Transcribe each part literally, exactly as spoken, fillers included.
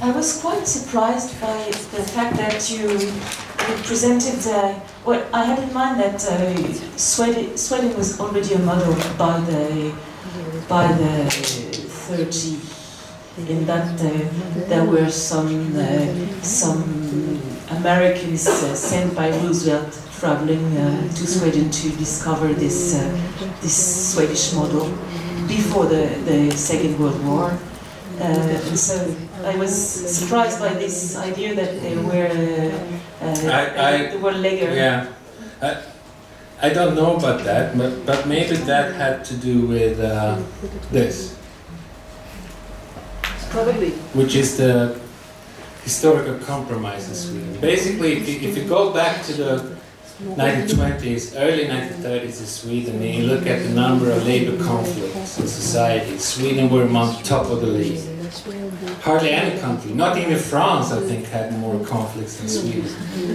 I was quite surprised by the fact that you, you presented, uh, well, I had in mind that uh, Sweden, Sweden was already a model by the, by the thirties, in that uh, there were some, uh, some Americans uh, sent by Roosevelt traveling uh, to Sweden to discover this, uh, this Swedish model before the, the Second World War. Uh, and so I was surprised by this idea that they were uh, uh, I, I, they were later. Yeah, I, I don't know about that, but, but maybe that had to do with uh, this. Probably. Which is the historical compromise in Sweden. Basically, if you, if you go back to the nineteen twenties, early nineteen thirties in Sweden, and you look at the number of labor conflicts in society, Sweden were among the top of the league. Hardly any country, not even France, I think, had more conflicts than Sweden.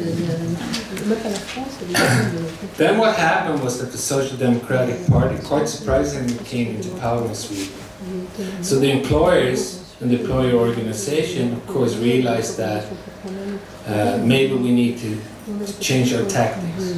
Then what happened was that the Social Democratic Party, quite surprisingly, came into power in Sweden. So the employers and the employer organization, of course, realized that uh, maybe we need to, to change our tactics.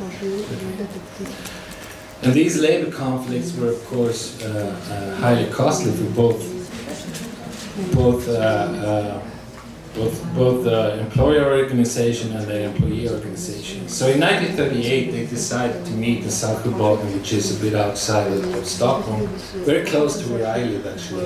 And these labor conflicts were, of course, uh, uh, highly costly for both both uh, uh, both both the employer organization and the employee organization. So in nineteen thirty-eight, they decided to meet in Saltsjöbaden, which is a bit outside of, of Stockholm, very close to where I live, actually.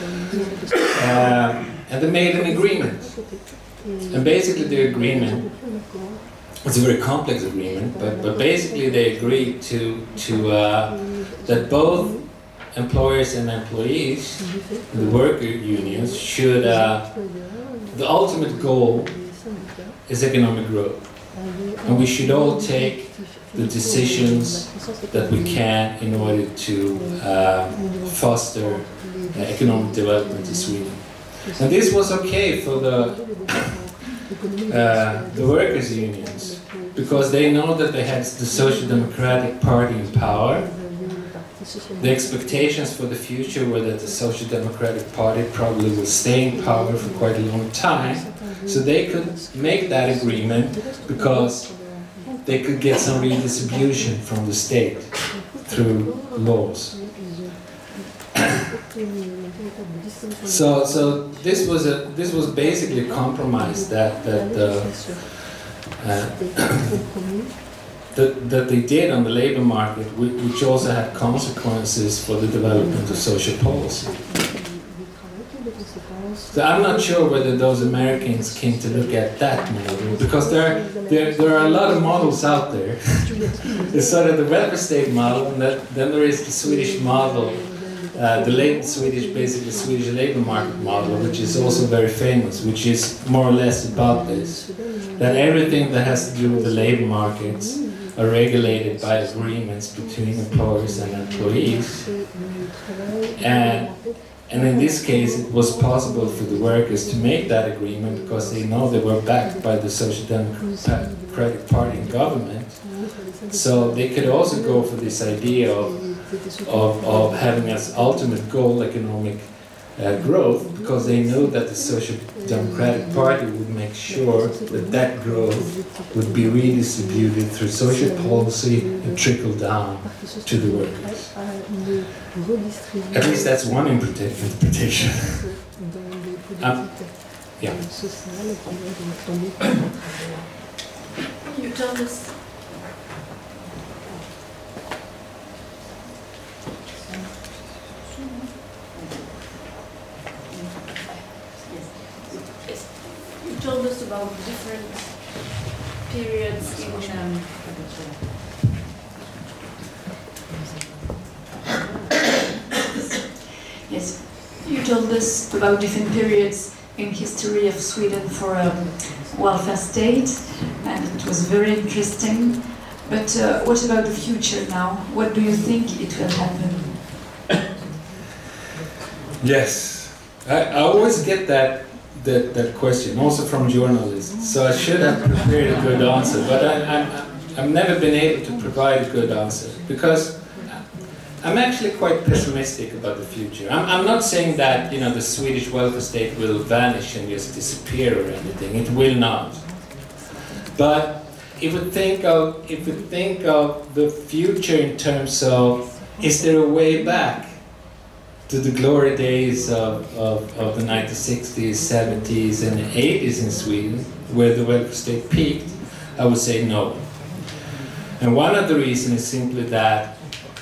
Um, and they made an agreement. And basically, the agreement, it's a very complex agreement, but but basically they agreed to to uh, that both employers and employees, the worker unions, should, uh, the ultimate goal is economic growth. And we should all take the decisions that we can in order to uh, foster uh, economic development in Sweden. And this was okay for the, uh, the workers' unions, because they know that they had the Social Democratic Party in power. The expectations for the future were that the Social Democratic Party probably will stay in power for quite a long time, so they could make that agreement because they could get some redistribution from the state through laws. so, so this was a this was basically a compromise that that. Uh, uh, That, that they did on the labor market, which also had consequences for the development of social policy. So I'm not sure whether those Americans came to look at that model, because there, there, there are a lot of models out there. There's sort of the welfare state model, and that, then there is the Swedish model, uh, the late Swedish, basically Swedish labor market model, which is also very famous, which is more or less about this. That everything that has to do with the labor markets are regulated by agreements between employers and employees. And, and in this case, it was possible for the workers to make that agreement because they know they were backed by the Social Democratic Party in government. So they could also go for this idea of, of, of having as ultimate goal economic uh, growth, because they know that the Social Democratic Party would make sure that that growth would be redistributed through social policy and trickle down to the workers. At least that's one interpretation. um, yeah. You told us. Told us about different periods in um, yes, you told us about different periods in history of Sweden for a welfare state, and it was very interesting. But uh, what about the future now? What do you think it will happen? Yes, I, I always get that. That, that question, also from journalists. So I should have prepared a good answer, but I, I'm, I've never been able to provide a good answer, because I'm actually quite pessimistic about the future. I'm, I'm not saying that, you know, the Swedish welfare state will vanish and just disappear or anything. It will not. But if we think of, if we think of the future in terms of, is there a way back to the glory days of, of, of the nineteen sixties, seventies, and eighties in Sweden, where the welfare state peaked? I would say no. And one of the reasons is simply that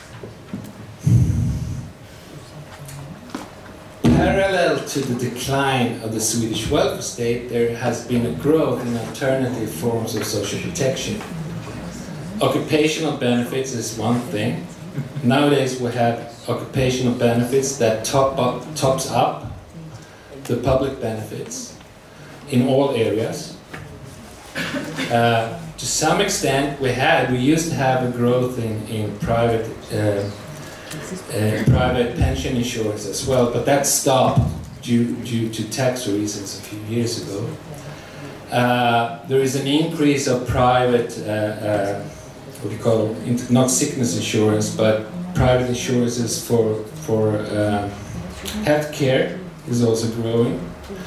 parallel to the decline of the Swedish welfare state, there has been a growth in alternative forms of social protection. Occupational benefits is one thing. Nowadays we have occupational benefits that top up, tops up the public benefits in all areas. Uh, to some extent, we had, we used to have a growth in, in private uh, uh, private pension insurance as well, but that stopped due, due to tax reasons a few years ago. Uh, there is an increase of private, uh, uh, what do you call it, not sickness insurance, but private insurances for, for uh, health care is also growing.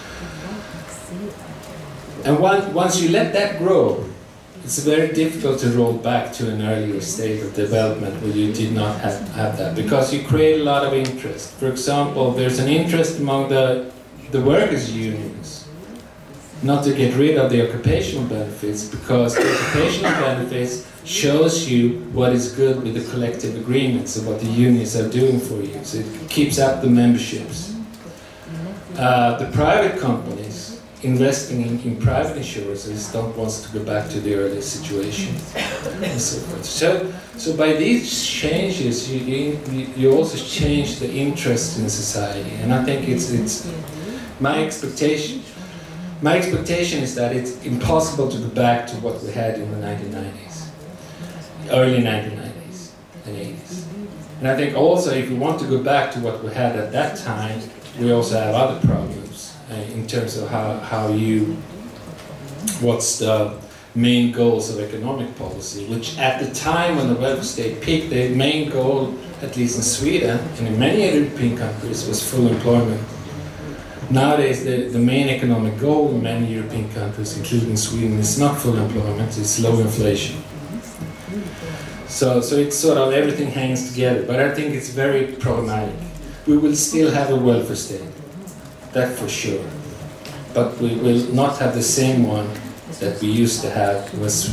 And one, once you let that grow, it's very difficult to roll back to an earlier state of development where you did not have, have that, because you create a lot of interest. For example, there's an interest among the, the workers' unions not to get rid of the occupational benefits, because the occupational benefits shows you what is good with the collective agreements and what the unions are doing for you. So it keeps up the memberships. Uh, the private companies investing in, in private insurances don't want to go back to the earlier situation and so forth. So, so by these changes, you, you, you also change the interest in society, and I think it's, it's my expectation. My expectation is that it's impossible to go back to what we had in the nineteen nineties, early nineteen nineties and eighties. And I think also if we want to go back to what we had at that time, we also have other problems uh, in terms of how, how you, what's the main goals of economic policy, which at the time when the welfare state peaked, the main goal, at least in Sweden and in many European countries, was full employment. Nowadays, the, the main economic goal in many European countries, including Sweden, is not full employment, it's low inflation. So, so it's sort of everything hangs together, but I think it's very problematic. We will still have a welfare state, that for sure. But we will not have the same one that we used to have was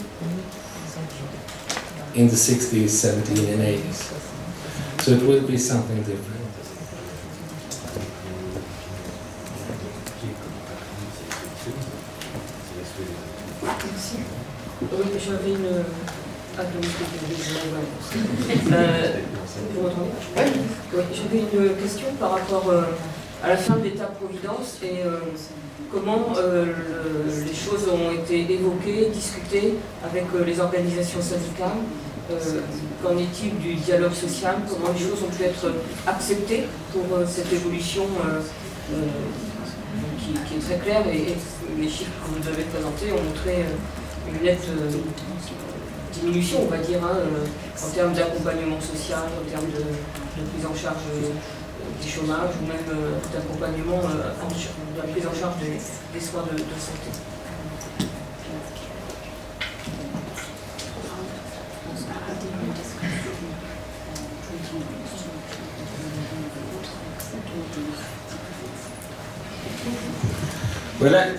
in the sixties, seventies, and eighties. So it will be something different. Oui, j'avais une... Ah, donc, euh, vous m'entendez ? Oui, j'avais une question par rapport euh, à la fin de l'État-providence et euh, comment euh, le, les choses ont été évoquées, discutées avec euh, les organisations syndicales. Euh, qu'en est-il du dialogue social? Comment les choses ont pu être acceptées pour euh, cette évolution euh, euh, qui, qui est très claire, et, et les chiffres que vous avez présentés ont montré euh, une nette euh, diminution, on va dire, hein, euh, en termes d'accompagnement social, en termes de, de prise en charge euh, du chômage, ou même euh, d'accompagnement, euh, de la prise en charge des, des soins de, de santé. Voilà.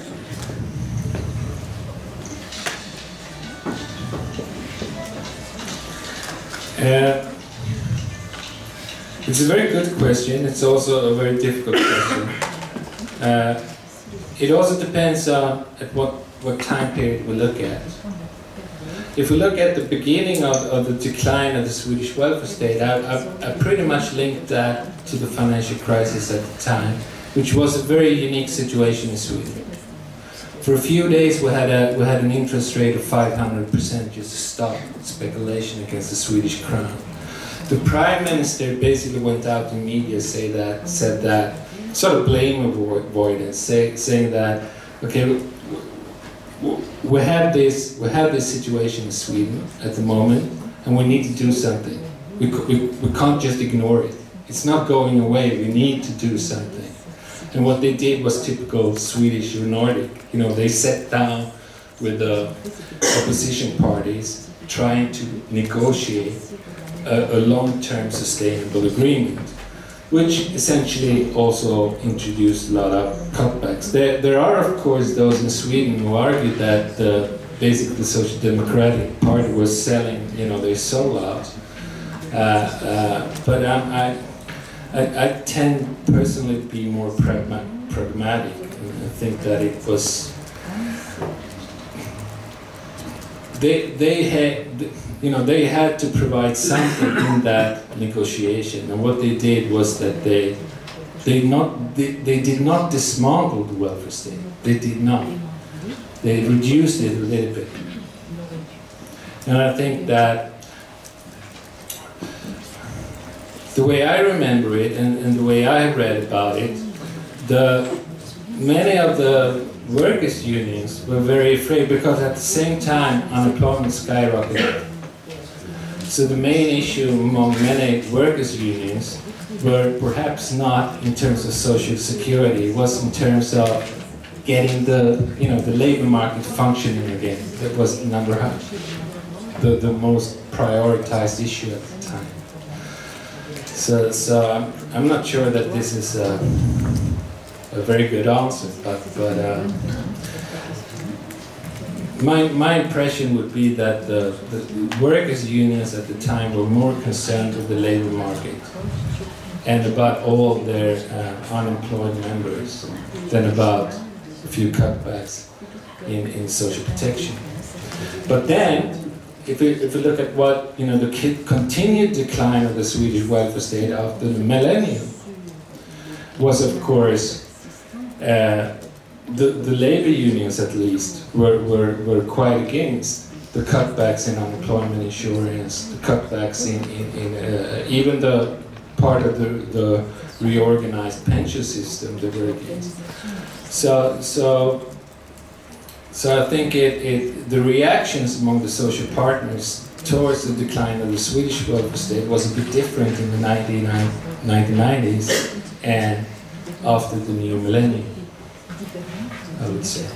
Uh, it's a very good question. It's also a very difficult question. Uh, it also depends on at what, what time period we look at. If we look at the beginning of, of the decline of the Swedish welfare state, I, I, I pretty much linked that to the financial crisis at the time, which was a very unique situation in Sweden. For a few days we had, a, we had an interest rate of five hundred percent just to stop speculation against the Swedish crown. The Prime Minister basically went out in media say that, said that, sort of blame avoidance, say, saying that, okay, we, we, have this, we have this situation in Sweden at the moment and we need to do something. we, we, we can't just ignore it. It's not going away, we need to do something. And what they did was typical Swedish or Nordic. You know, they sat down with the opposition parties trying to negotiate a, a long-term sustainable agreement, which essentially also introduced a lot of cutbacks. There, there are, of course, those in Sweden who argue that uh, basically the Social Democratic Party was selling, you know, their soul out. Uh, uh, but um, I, I, I tend personally to be more pragma pragmatic, and I think that it was they they had you know they had to provide something in that negotiation, and what they did was that they they not they, they did not dismantle the welfare state. They did not. They reduced it a little bit, and I think that the way I remember it, and, and the way I read about it, the many of the workers' unions were very afraid because at the same time unemployment skyrocketed. So the main issue among many workers' unions were perhaps not in terms of social security, it was in terms of getting the you know the labor market functioning again. That was number one, the the most prioritized issue at the time. So, so I'm, I'm not sure that this is a, a very good answer, but, but uh, my, my impression would be that the, the workers' unions at the time were more concerned with the labor market and about all their uh, unemployed members than about a few cutbacks in, in social protection. But then, If we, if we look at what, you know, the continued decline of the Swedish welfare state after the millennium was, of course, uh, the, the labor unions at least were, were, were quite against the cutbacks in unemployment insurance, the cutbacks in, in, in uh, even the part of the, the reorganized pension system they were against. So, so So I think it, it, the reactions among the social partners towards the decline of the Swedish welfare state was a bit different in the nineteen nineties and after the new millennium, I would say.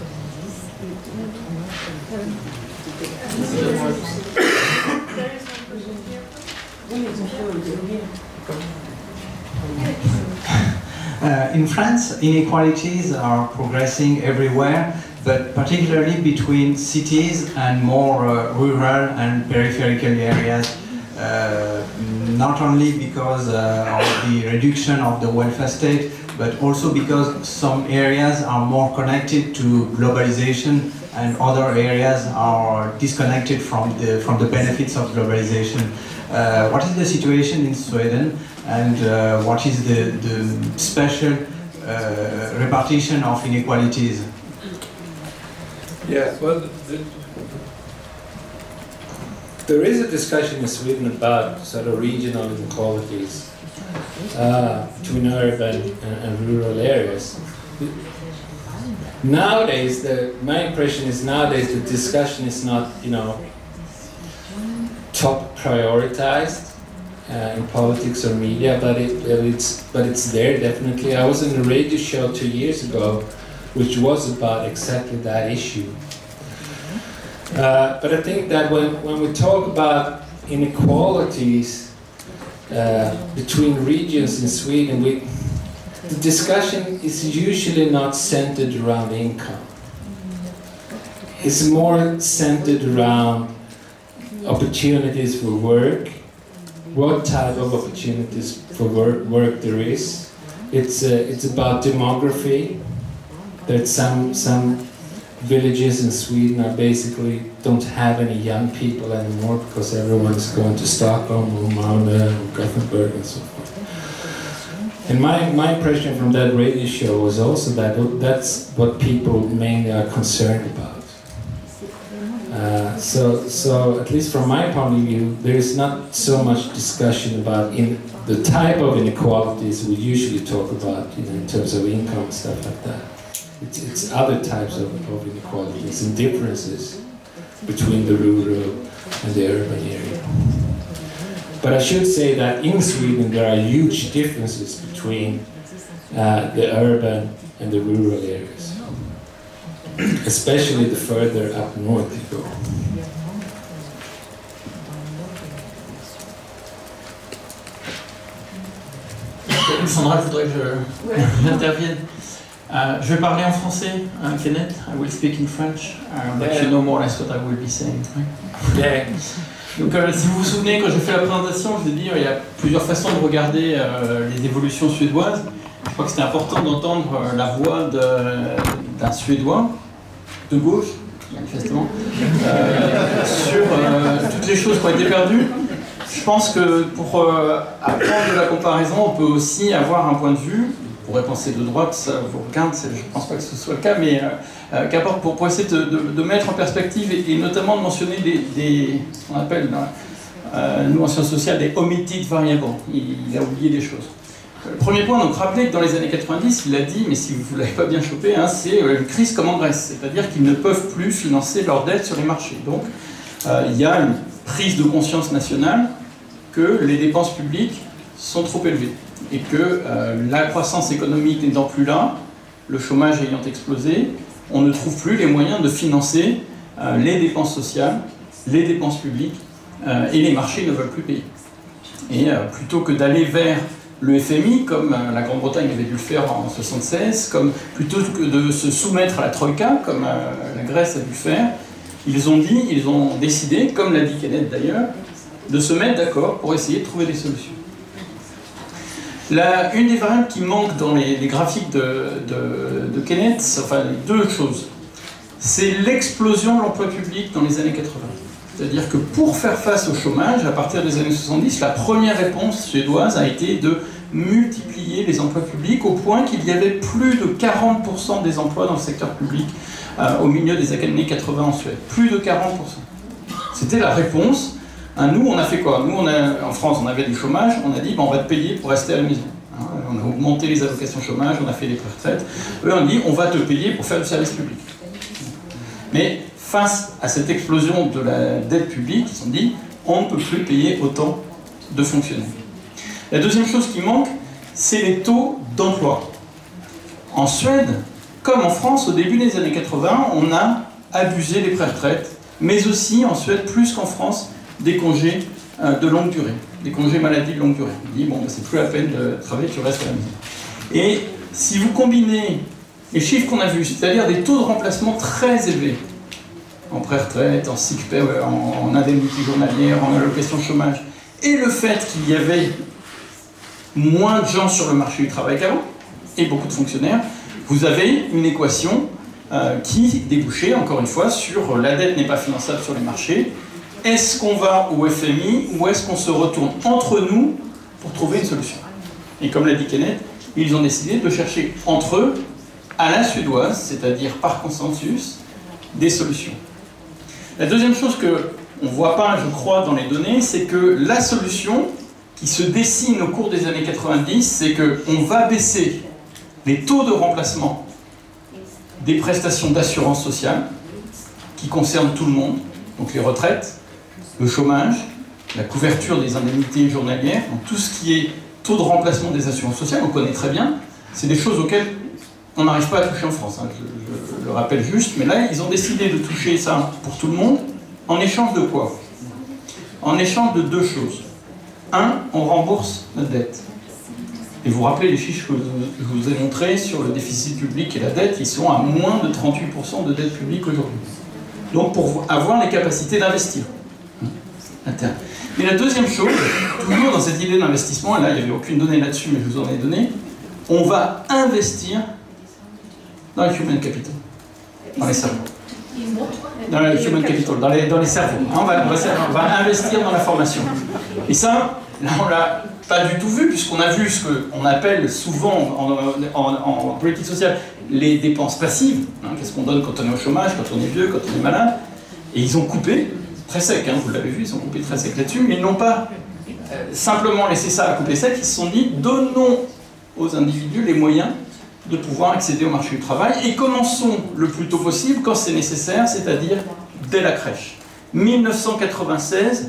Uh, in France, inequalities are progressing everywhere, but particularly between cities and more uh, rural and peripheral areas, uh, not only because uh, of the reduction of the welfare state, but also because some areas are more connected to globalization and other areas are disconnected from the, from the benefits of globalization. Uh, what is the situation in Sweden, and uh, what is the, the special uh, repartition of inequalities? Yeah, well, the, there is a discussion in Sweden about sort of regional inequalities uh, between urban and, and rural areas. Nowadays, the, my impression is nowadays the discussion is not, you know, top prioritized uh, in politics or media, but it, it's but it's there definitely. I was in a radio show two years ago, which was about exactly that issue. Uh, but I think that when, when we talk about inequalities uh, between regions in Sweden, we, the discussion is usually not centered around income. It's more centered around opportunities for work, what type of opportunities for work, work there is. It's, uh, it's about demography. That some some villages in Sweden are basically don't have any young people anymore because everyone's going to Stockholm or Malmö or Gothenburg and so forth. And my, my impression from that radio show was also that that's what people mainly are concerned about. Uh, so so at least from my point of view, there is not so much discussion about in the type of inequalities we usually talk about, you know, in terms of income and stuff like that. It's, it's other types of, of inequalities and differences between the rural and the urban area. But I should say that in Sweden there are huge differences between uh, the urban and the rural areas, especially the further up north you go. Sandra voudrait que j'intervienne. Uh, je vais parler en français, hein, Kenneth. I will speak in French, uh, but yeah. You know more or less what I will be saying. Right? Yeah. Donc, euh, si vous vous souvenez, quand j'ai fait la présentation, je vous ai dit qu'il y a plusieurs façons de regarder euh, les évolutions suédoises. Je crois que c'était important d'entendre euh, la voix d'un Suédois de gauche, manifestement, euh, sur euh, toutes les choses qui ont été perdues. Je pense que pour euh, apprendre de la comparaison, on peut aussi avoir un point de vue. On pourrait penser de droite, ça vous regarde, je ne pense pas que ce soit le cas, mais euh, qu'importe, pour, pour essayer de, de, de mettre en perspective et, et notamment de mentionner des, des ce qu'on appelle, euh, nous en sciences sociales, des omitted variables. Il, il a oublié des choses. Le premier point, donc rappelez que dans les années quatre-vingt-dix, il a dit, mais si vous ne l'avez pas bien chopé, hein, c'est une crise comme en Grèce, c'est-à-dire qu'ils ne peuvent plus financer leurs dettes sur les marchés. Donc euh, il y a une prise de conscience nationale que les dépenses publiques sont trop élevées et que euh, la croissance économique n'étant plus là, le chômage ayant explosé, on ne trouve plus les moyens de financer euh, les dépenses sociales, les dépenses publiques, euh, et les marchés ne veulent plus payer. Et euh, plutôt que d'aller vers le F M I, comme euh, la Grande-Bretagne avait dû le faire en soixante-seize, comme, plutôt que de se soumettre à la Troïka, comme euh, la Grèce a dû faire, ils ont dit, ils ont décidé, comme l'a dit Kenneth d'ailleurs, de se mettre d'accord pour essayer de trouver des solutions. La, une des variables qui manque dans les, les graphiques de, de, de Kenneth, enfin deux choses, c'est l'explosion de l'emploi public dans les années quatre-vingt. C'est-à-dire que pour faire face au chômage, à partir des années soixante-dix, la première réponse suédoise a été de multiplier les emplois publics au point qu'il y avait plus de quarante pour cent des emplois dans le secteur public euh, au milieu des années quatre-vingt en Suède. Plus de quarante pour cent. C'était la réponse. Hein, nous, on a fait quoi? Nous, on a, en France, on avait du chômage, on a dit ben, on va te payer pour rester à la maison. Hein, on a augmenté les allocations chômage, on a fait des retraites. Eux, on dit on va te payer pour faire du service public. Mais face à cette explosion de la dette publique, ils se sont dit on ne peut plus payer autant de fonctionnaires. La deuxième chose qui manque, c'est les taux d'emploi. En Suède, comme en France, au début des années quatre-vingt, on a abusé des pré-retraites, mais aussi en Suède, plus qu'en France, des congés euh, de longue durée, des congés maladie de longue durée. On dit, bon, ben, c'est plus la peine de travailler, tu restes à la maison. Et si vous combinez les chiffres qu'on a vus, c'est-à-dire des taux de remplacement très élevés, en pré-retraite, en sick pay, en, en indemnité journalière, en allocation chômage, et le fait qu'il y avait moins de gens sur le marché du travail qu'avant, et beaucoup de fonctionnaires, vous avez une équation euh, qui débouchait, encore une fois, sur la dette n'est pas finançable sur les marchés. Est-ce qu'on va au F M I ou est-ce qu'on se retourne entre nous pour trouver une solution? Et comme l'a dit Kenneth, ils ont décidé de chercher entre eux, à la suédoise, c'est-à-dire par consensus, des solutions. La deuxième chose qu'on ne voit pas, je crois, dans les données, c'est que la solution qui se dessine au cours des années quatre-vingt-dix, c'est qu'on va baisser les taux de remplacement des prestations d'assurance sociale qui concernent tout le monde, donc les retraites, le chômage, la couverture des indemnités journalières, donc tout ce qui est taux de remplacement des assurances sociales, on connaît très bien, c'est des choses auxquelles on n'arrive pas à toucher en France, hein, je, je, je le rappelle juste, mais là ils ont décidé de toucher ça pour tout le monde, en échange de quoi? En échange de deux choses. Un, on rembourse notre dette. Et vous vous rappelez les chiffres que je vous ai montrés sur le déficit public et la dette, ils sont à moins de trente-huit pour cent de dette publique aujourd'hui. Donc pour avoir les capacités d'investir. Interne. Mais la deuxième chose, toujours dans cette idée d'investissement, et là il n'y avait aucune donnée là-dessus, mais je vous en ai donné, on va investir dans le human capital, dans les cerveaux. Dans le human capital, dans les, dans les cerveaux. On va, on, va, on va investir dans la formation. Et ça, là on l'a pas du tout vu, puisqu'on a vu ce qu'on appelle souvent en, en, en politique sociale les dépenses passives. Hein, qu'est-ce qu'on donne quand on est au chômage, quand on est vieux, quand on est malade. Et ils ont coupé, très sec, hein, vous l'avez vu, ils ont coupé très sec là-dessus, mais ils n'ont pas euh, simplement laissé ça à couper sec, ils se sont dit, donnons aux individus les moyens de pouvoir accéder au marché du travail, et commençons le plus tôt possible, quand c'est nécessaire, c'est-à-dire dès la crèche. mille neuf cent quatre-vingt-seize,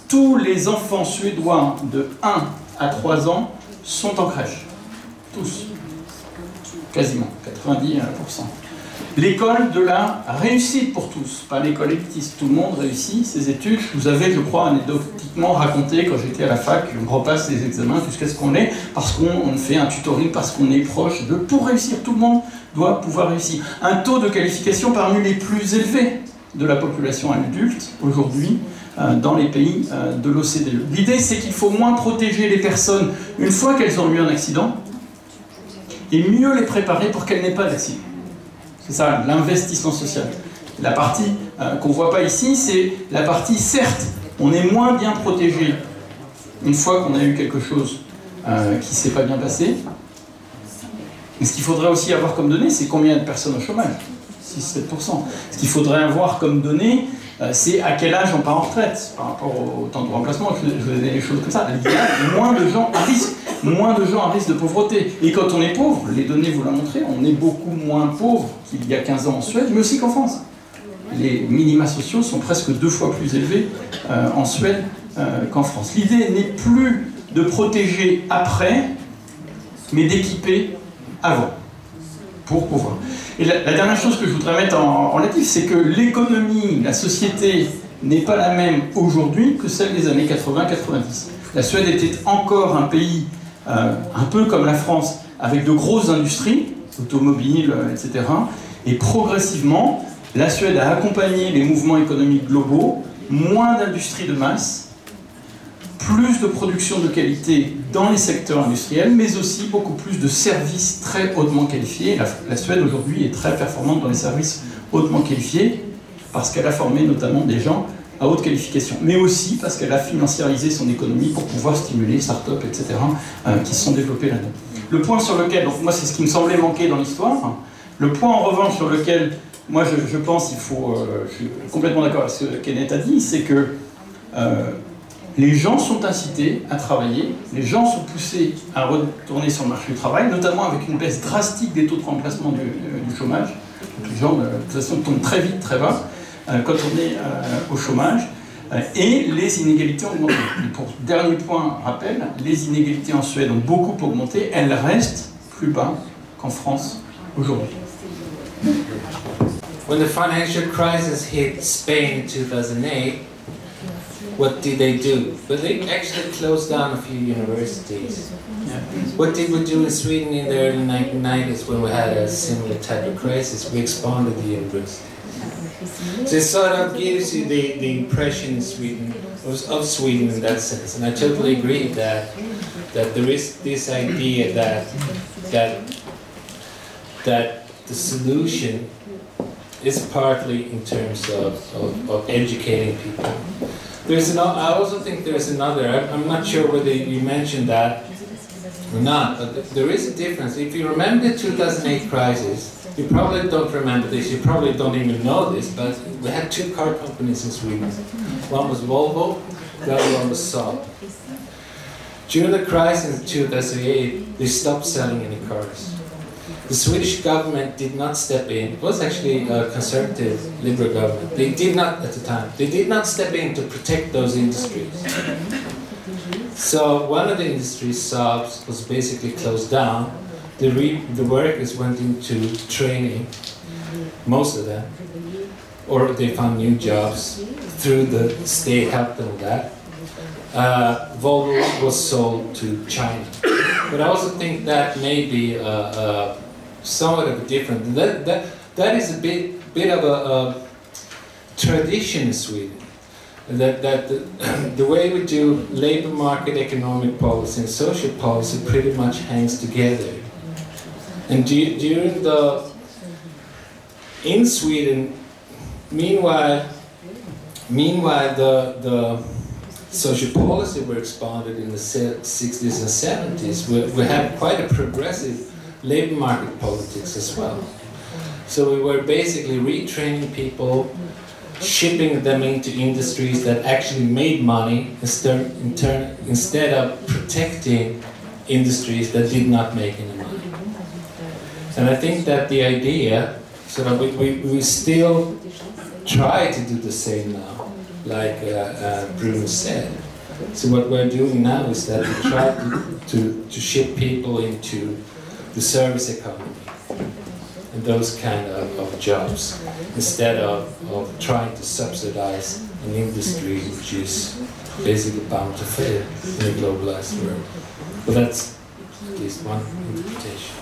tous les enfants suédois de un à trois ans sont en crèche. Tous. Quasiment, quatre-vingt-dix pour cent. L'école de la réussite pour tous, pas l'école élitiste. Tout le monde réussit ses études. Je vous avais, je crois, anecdotiquement raconté quand j'étais à la fac, on repasse les examens jusqu'à ce qu'on l'ait, parce qu'on fait un tutoring, parce qu'on est proche de... Pour réussir, tout le monde doit pouvoir réussir. Un taux de qualification parmi les plus élevés de la population adulte, aujourd'hui, euh, dans les pays euh, de l'O C D E. L'idée, c'est qu'il faut moins protéger les personnes une fois qu'elles ont eu un accident, et mieux les préparer pour qu'elles n'aient pas d'accident. C'est ça, l'investissement social. La partie euh, qu'on ne voit pas ici, c'est la partie, certes, on est moins bien protégé une fois qu'on a eu quelque chose euh, qui ne s'est pas bien passé. Mais ce qu'il faudrait aussi avoir comme données, c'est combien de personnes au chômage, six à sept pour cent. Ce qu'il faudrait avoir comme données, euh, c'est à quel âge on part en retraite, par rapport au temps de remplacement, je vais donner des choses comme ça. Il y a moins de gens à risque. Moins de gens à risque de pauvreté. Et quand on est pauvre, les données vous l'ont montré, on est beaucoup moins pauvre qu'il y a quinze ans en Suède, mais aussi qu'en France. Les minima sociaux sont presque deux fois plus élevés euh, en Suède euh, qu'en France. L'idée n'est plus de protéger après, mais d'équiper avant, pour pouvoir. Et la, la dernière chose que je voudrais mettre en, en relatif, c'est que l'économie, la société, n'est pas la même aujourd'hui que celle des années quatre-vingts quatre-vingt-dix. La Suède était encore un pays Euh, un peu comme la France, avec de grosses industries, automobiles, euh, et cetera. Et progressivement, la Suède a accompagné les mouvements économiques globaux, moins d'industries de masse, plus de production de qualité dans les secteurs industriels, mais aussi beaucoup plus de services très hautement qualifiés. La, la Suède aujourd'hui est très performante dans les services hautement qualifiés, parce qu'elle a formé notamment des gens à haute qualification, mais aussi parce qu'elle a financiarisé son économie pour pouvoir stimuler les startups, et cetera, euh, qui se sont développées là-dedans. Le point sur lequel, donc moi c'est ce qui me semblait manquer dans l'histoire, le point en revanche sur lequel, moi je, je pense il faut, euh, je suis complètement d'accord avec ce que Kenneth a dit, c'est que euh, les gens sont incités à travailler, les gens sont poussés à retourner sur le marché du travail, notamment avec une baisse drastique des taux de remplacement du, euh, du chômage. Donc les gens, de toute façon, tombent très vite, très bas, quand on est euh, au chômage, euh, et les inégalités ont augmenté. Et pour dernier point, rappel, les inégalités en Suède ont beaucoup augmenté, elles restent plus bas qu'en France aujourd'hui. When the financial crisis hit Spain in two thousand eight, what did they do? But they actually closed down a few universities. Yeah. What did we do in Sweden in the early nineteen nineties when we had a similar type of crisis? We expanded the university. So it sort of gives you the, the impression in Sweden, of, of Sweden in that sense. And I totally agree that, that there is this idea that, that, that the solution is partly in terms of, of, of educating people. There's an, I also think there's another, I'm not sure whether you mentioned that or not, but there is a difference. If you remember the two thousand eight crisis, you probably don't remember this, you probably don't even know this, but we had two car companies in Sweden. One was Volvo, the other one was Saab. During the crisis in two thousand eight, they stopped selling any cars. The Swedish government did not step in. It was actually a conservative, liberal government. They did not, at the time, they did not step in to protect those industries. So one of the industries, Saab, was basically closed down. The, re the workers went into training, most of them, or they found new jobs through the state helped them with that. Uh, Volvo was sold to China. But I also think that may be uh, uh, somewhat of a different, that, that, that is a bit, bit of a, a tradition in Sweden. That, that the, the way we do labor market economic policy and social policy pretty much hangs together. And du during the, in Sweden, meanwhile, meanwhile the, the social policy were expanded in the sixties and seventies. We, we had quite a progressive labor market politics as well. So we were basically retraining people, shipping them into industries that actually made money instead, in turn, instead of protecting industries that did not make any money. And I think that the idea, sort of, we, we, we still try to do the same now, like uh, uh, Bruno said. So what we're doing now is that we try to, to, to ship people into the service economy and those kind of, of jobs, instead of, of trying to subsidize an industry which is basically bound to fail in a globalized world. But that's at least one interpretation.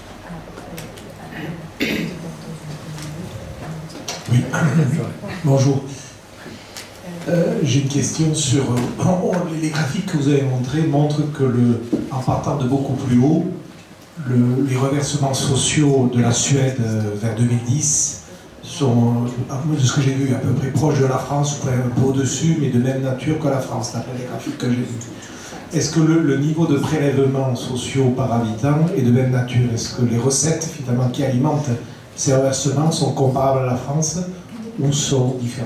Oui, bonjour. Euh, J'ai une question sur... Euh, les graphiques que vous avez montrés montrent que, le, en partant de beaucoup plus haut, le, les reversements sociaux de la Suède euh, vers deux mille dix sont, de ce que j'ai vu, à peu près proches de la France, un peu au-dessus, mais de même nature que la France, d'après les graphiques que j'ai vus. Est-ce que le, le niveau de prélèvements sociaux par habitant est de même nature? Est-ce que les recettes finalement qui alimentent ces reversements sont comparables à la France ou sont différentes?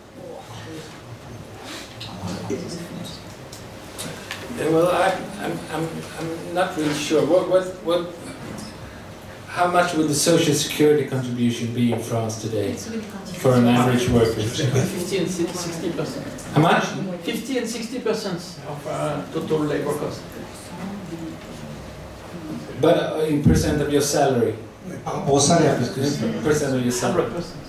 Well, I, I'm, I'm, I'm not really sure. What, what, what, how much would the social security contribution be in France today for an average worker? fifty and sixty percent. How much? fifty and sixty percent of uh, total labor cost. But uh, in percent of your salary? Par rapport au salaire, parce que In percent of your salary? one hundred percent.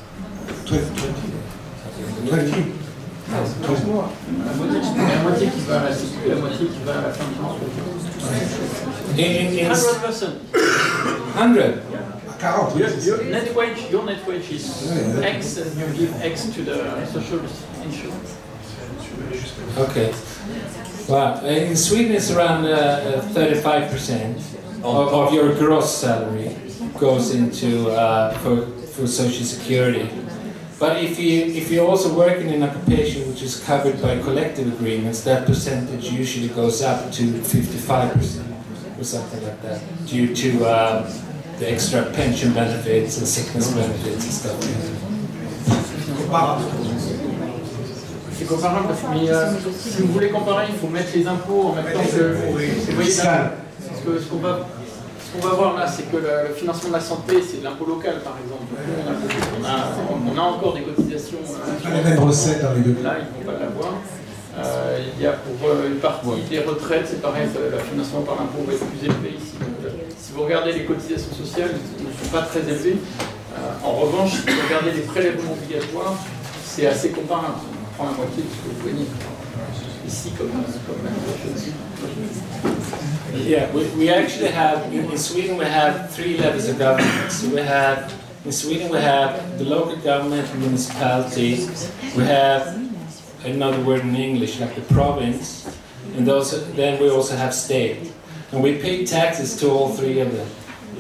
twenty. La moitié, la moitié qui va à la sécu, la moitié qui va à la fin du mois. In, in, in one hundred percent. one hundred? quarante, Your, your net wage, your net wage is X, and you give X to the social insurance. Okay. Well, in Sweden it's around uh, thirty-five percent of, of your gross salary goes into uh, for, for social security. But if you if you're also working in an occupation which is covered by collective agreements, that percentage usually goes up to fifty-five percent or something like that, due to uh, the extra pension benefits and sickness benefits and stuff like that. C'est comparable, mais euh, si vous voulez comparer, il faut mettre les impôts en même temps que vous voyez là, parce que ce qu'on va, ce qu'on va voir là, c'est que le, le financement de la santé, c'est de l'impôt local par exemple. On a, on a encore des cotisations. Les mêmes recettes dans les deux. Là, ils ne vont pas l'avoir. Euh, il y a pour euh, une partie des retraites, c'est pareil, le financement par l'impôt va être plus élevé ici. Donc, euh, si vous regardez les cotisations sociales, elles ne sont pas très élevées. Euh, en revanche, si vous regardez les prélèvements obligatoires, c'est assez comparable. On prend la moitié de ce que vous voyez ici comme, comme Yeah, we, we actually have, in, in Sweden we have three levels of government. So we have, in Sweden we have the local government, municipality, we have another word in English like the province, and those, then we also have state. And we pay taxes to all three of them.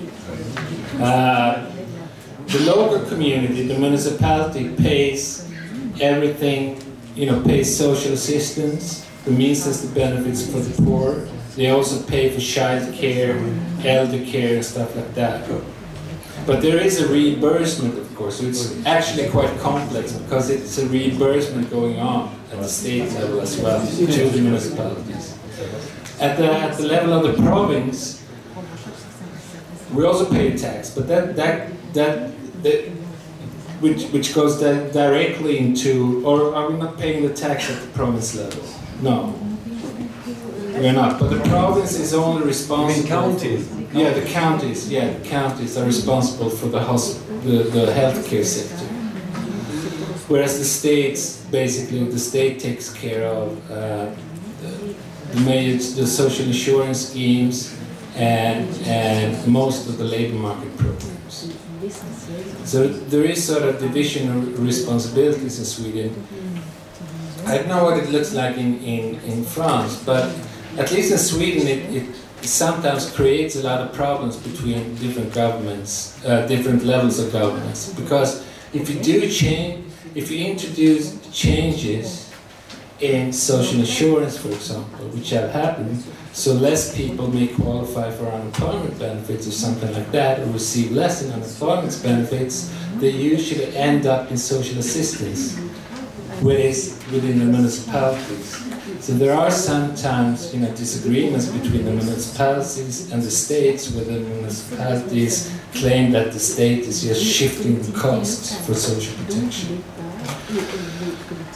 Uh, the local community, the municipality pays everything, you know, pays social assistance, the means and the benefits for the poor. They also pay for child care, elder care, and stuff like that. But there is a reimbursement, of course, so it's actually quite complex because it's a reimbursement going on at the state level as well to the municipalities. At the, at the level of the province, we also pay a tax, but that, that, that, that which, which goes di directly into, or are we not paying the tax at the province level? No. We're not, but the province is only responsible. I mean counties? Yeah, the counties. Yeah, the counties are responsible for the the, the healthcare sector. Whereas the states, basically, the state takes care of uh, the, the, major, the social insurance schemes and and most of the labor market programs. So there is sort of division of responsibilities in Sweden. I don't know what it looks like in in, in France, but at least in Sweden, it, it sometimes creates a lot of problems between different governments, uh, different levels of governments. Because if you do change, if you introduce changes in social insurance, for example, which have happened, so less people may qualify for unemployment benefits or something like that, or receive less in unemployment benefits, they usually end up in social assistance, within the municipalities. So there are sometimes, you know, disagreements between the municipalities and the states, where the municipalities claim that the state is just shifting the costs for social protection.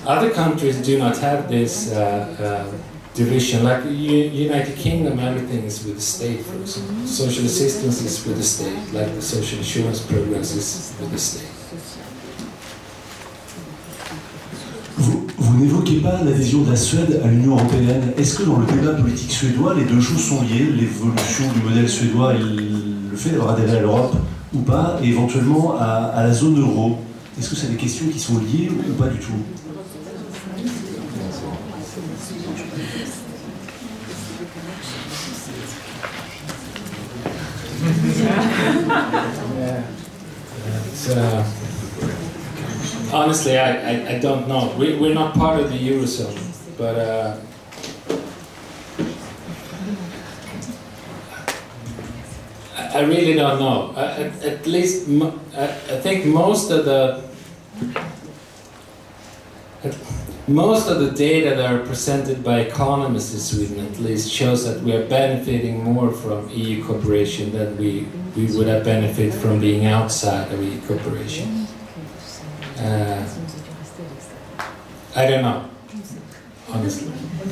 other countries do not have this uh, uh, division. Like the United Kingdom, everything is with the state, for example. Social assistance is with the state, like the social insurance programs is with the state. Vous, vous n'évoquez pas l'adhésion de la Suède à l'Union européenne. Est-ce que dans le débat politique suédois, les deux choses sont liées, l'évolution du modèle suédois et le fait d'avoir adhéré à l'Europe ou pas, et éventuellement à, à la zone euro? Est-ce que c'est des questions qui sont liées ou pas du tout? Yeah. It's, uh, honestly, I, I, I don't know. We, we're not part of the Eurozone, but uh, I, I really don't know. Uh, at, at least, mo I, I think most of the most of the data that are presented by economists in Sweden, at least, shows that we are benefiting more from E U cooperation than we, we would have benefited from being outside of E U cooperation. Uh, I don't know, honestly.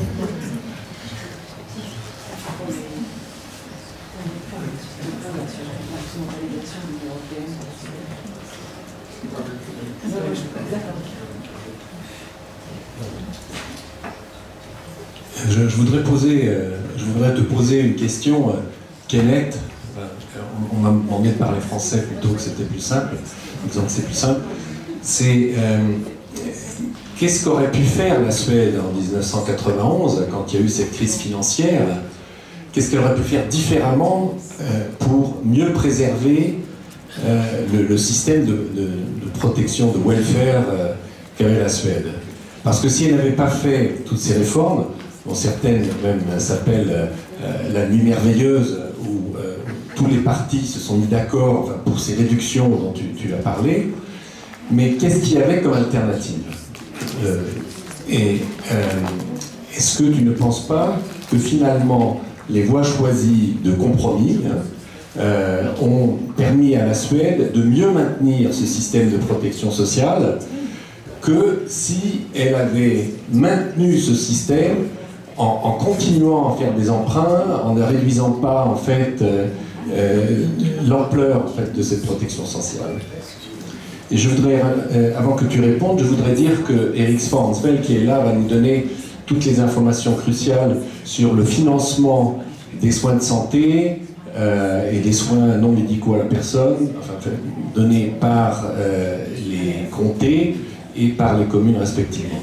Je, je, voudrais poser, euh, je voudrais te poser une question, euh, Kenneth. Euh, on m'a demandé de parler français plutôt que c'était plus simple, en disant que c'est plus simple. C'est euh, qu'est-ce qu'aurait pu faire la Suède en mille neuf cent quatre-vingt-onze, quand il y a eu cette crise financière? Qu'est-ce qu'elle aurait pu faire différemment euh, pour mieux préserver euh, le, le système de, de, de protection, de welfare euh, qu'avait la Suède? Parce que si elle n'avait pas fait toutes ces réformes, dont certaines même s'appellent euh, la nuit merveilleuse, où euh, tous les partis se sont mis d'accord enfin, pour ces réductions dont tu, tu as parlé, mais qu'est-ce qu'il y avait comme alternative? euh, Et euh, est-ce que tu ne penses pas que finalement les voies choisies de compromis euh, ont permis à la Suède de mieux maintenir ce système de protection sociale que si elle avait maintenu ce système en, en continuant à faire des emprunts, en ne réduisant pas en fait euh, euh, l'ampleur en fait de cette protection sociale. Et je voudrais, euh, avant que tu répondes, je voudrais dire que Erik Svansveld, qui est là, va nous donner toutes les informations cruciales sur le financement des soins de santé euh, et des soins non médicaux à la personne, enfin, donnés par euh, les comtés et par les communes respectivement.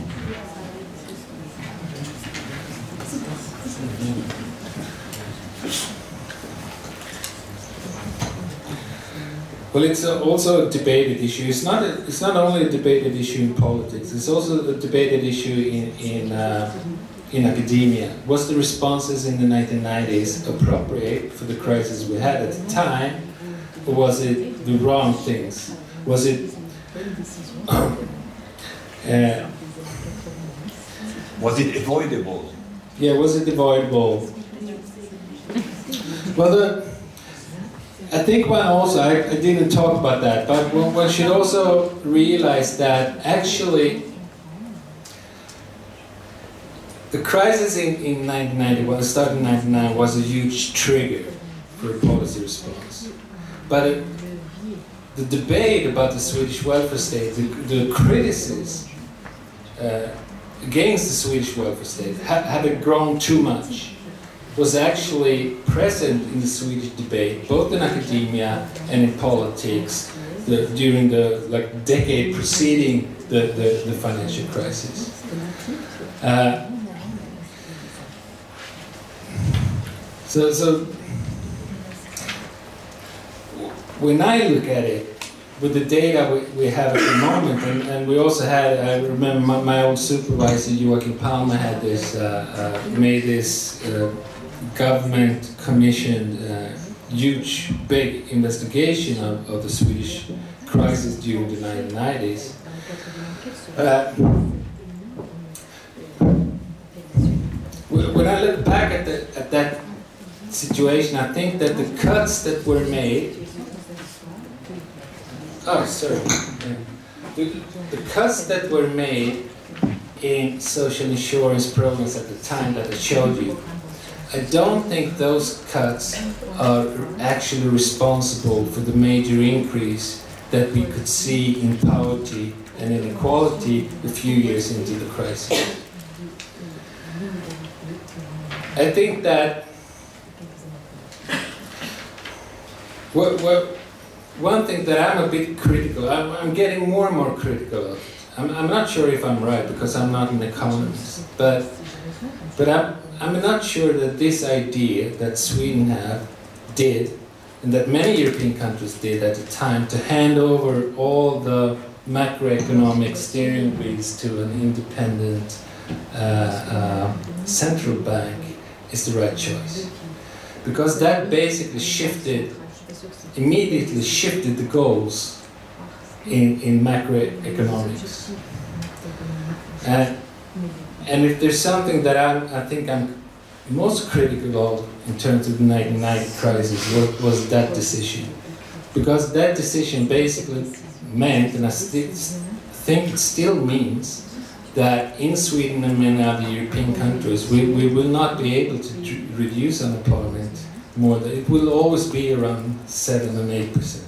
Well, it's also a debated issue. It's not. A, it's not only a debated issue in politics. It's also a debated issue in in uh, in academia. Was the responses in the nineteen nineties appropriate for the crisis we had at the time, or was it the wrong things? Was it uh, was it avoidable? Yeah, was it avoidable? Well, the. I think one also, I, I didn't talk about that, but one should also realize that actually the crisis in, in nineteen ninety, well, it started in nineteen ninety, was a huge trigger for a policy response. But it, the debate about the Swedish welfare state, the, the criticism uh, against the Swedish welfare state, ha had grown too much. Was actually present in the Swedish debate, both in academia and in politics, the, during the like decade preceding the, the, the financial crisis. Uh, so, so when I look at it, with the data we, we have at the moment, and, and we also had, I remember my, my old supervisor Joachim Palme had this, uh, uh, made this uh, government commissioned uh, huge, big investigation of, of the Swedish crisis during the nineteen nineties. Uh, when I look back at, the, at that situation, I think that the cuts that were made, oh, sorry, the, the cuts that were made in social insurance programs at the time that I showed you, I don't think those cuts are actually responsible for the major increase that we could see in poverty and inequality a few years into the crisis. I think that well, well, one thing that I'm a bit critical, I'm, I'm getting more and more critical of it. I'm, I'm not sure if I'm right because I'm not an economist, but, but I'm, I'm not sure that this idea that Sweden have, did, and that many European countries did at the time, to hand over all the macroeconomic steering wheels to an independent uh, uh, central bank is the right choice. Because that basically shifted, immediately shifted the goals in, in macroeconomics. And, and if there's something that I'm, I think I'm most critical of in terms of the nineteen ninety crisis was, was that decision. Because that decision basically meant, and I st think it still means, that in Sweden and many other European countries, we, we will not be able to reduce unemployment more than, it will always be around seven and eight percent.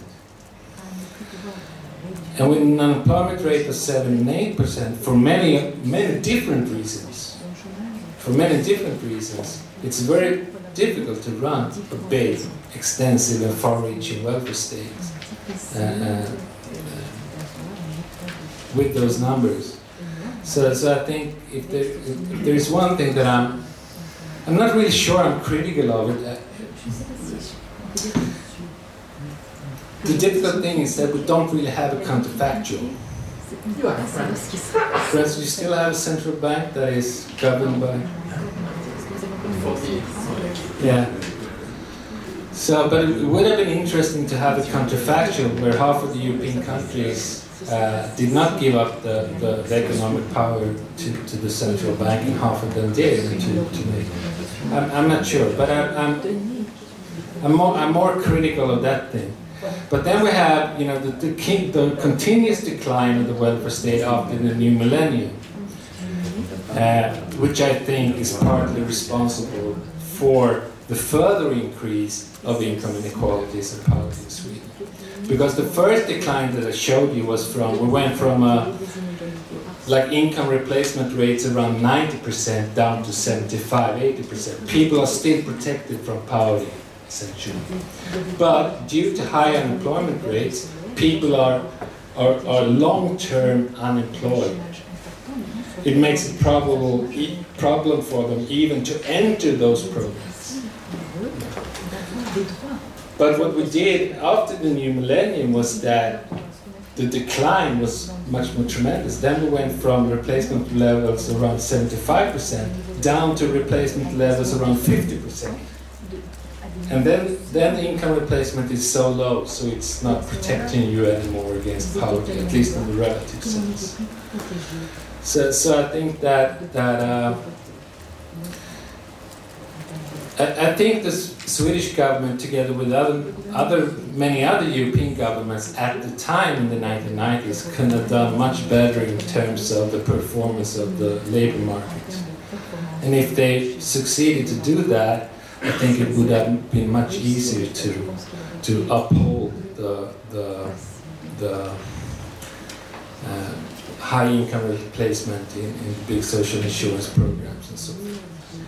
And with an unemployment rate of seven and eight percent, for many, many different reasons, for many different reasons, it's very difficult to run a big, extensive and far-reaching welfare state uh, uh, with those numbers. So, so I think if there, if there is one thing that I'm, I'm not really sure I'm critical of it. Uh, the difficult thing is that we don't really have a counterfactual. For instance, you still have a central bank that is governed by. Yeah. So, but it would have been interesting to have a counterfactual where half of the European countries uh, did not give up the, the, the economic power to, to the central bank, and half of them did. To, to make, I'm, I'm not sure, but I, I'm I'm more I'm more critical of that thing. But then we have, you know, the, the, king, the continuous decline of the welfare state after the new millennium, uh, which I think is partly responsible for the further increase of income inequalities and poverty in Sweden. Because the first decline that I showed you was from, we went from a, like income replacement rates around ninety percent down to seventy-five, eighty percent. People are still protected from poverty, essentially. But due to high unemployment rates, people are, are, are long-term unemployed. It makes it probable, e problem for them even to enter those programs. But what we did after the new millennium was that the decline was much more tremendous. Then we went from replacement levels around seventy-five percent down to replacement levels around fifty percent. And then, then the income replacement is so low, so it's not protecting you anymore against poverty, at least in the relative sense. So, so I think that, that uh, I, I think the Swedish government, together with other, other, many other European governments at the time in the nineteen nineties, could have done much better in terms of the performance of the labor market. And if they succeeded to do that, I think it would have been much easier to to uphold the the the uh, high income replacement in, in big social insurance programs and so forth.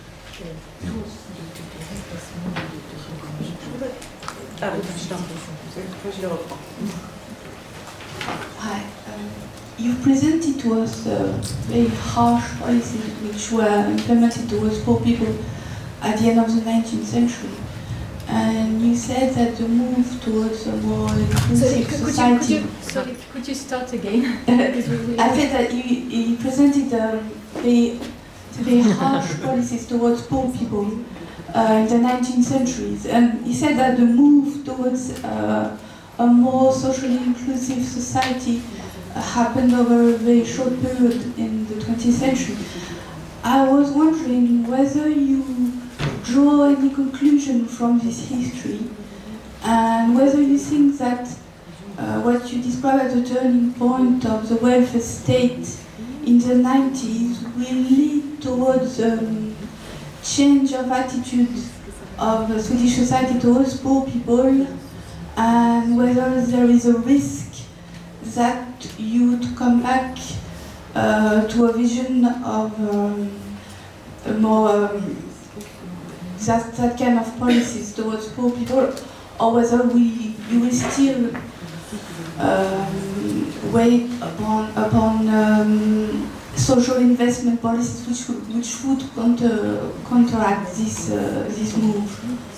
Hi. Um, you presented to us uh, very harsh policies which were implemented towards poor people at the end of the nineteenth century. And you said that the move towards a more inclusive sorry, society... Could you, could you, sorry, could you start again? I said that you, you presented um, very, very harsh policies towards poor people uh, in the nineteenth centuries. And he said that the move towards uh, a more socially inclusive society uh, happened over a very short period in the twentieth century. I was wondering whether you draw any conclusion from this history, and whether you think that uh, what you describe as a turning point of the welfare state in the nineties will lead towards um, change of attitude of the Swedish society towards poor people, and whether there is a risk that you'd come back uh, to a vision of um, a more um, that, that kind of policies towards poor people, or whether we you will still um, wait upon upon um, social investment policies which would, which would counter, counteract this uh, this move.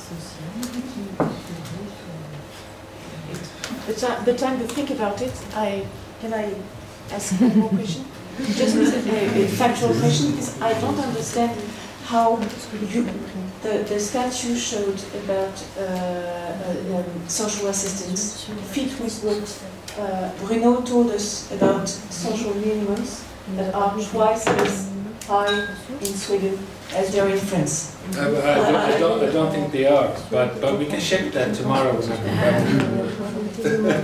The time, the time to think about it, I can I ask one more question? Just a, a factual question, because I don't understand how you, the, the statue showed about uh, uh, um, social assistance fit with what uh, Bruno told us about social minimums that are twice as high in Sweden as they are in France. Uh, I, don't, I, don't, I don't think they are, but, but we can check that tomorrow when I come back.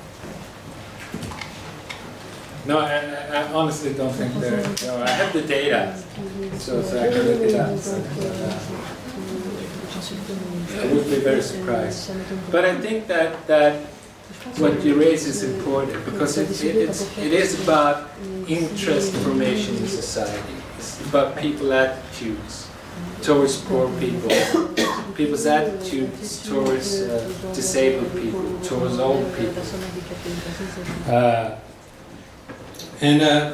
No, I, I honestly don't think they're. No, I have the data, so, so I can look it up. So, uh, I would be very surprised. But I think that that what you raise is important, because it, it, it's, it is about interest formation in society. It's about people's attitudes towards poor people, people's attitudes towards uh, disabled people, towards old people. Uh, And uh,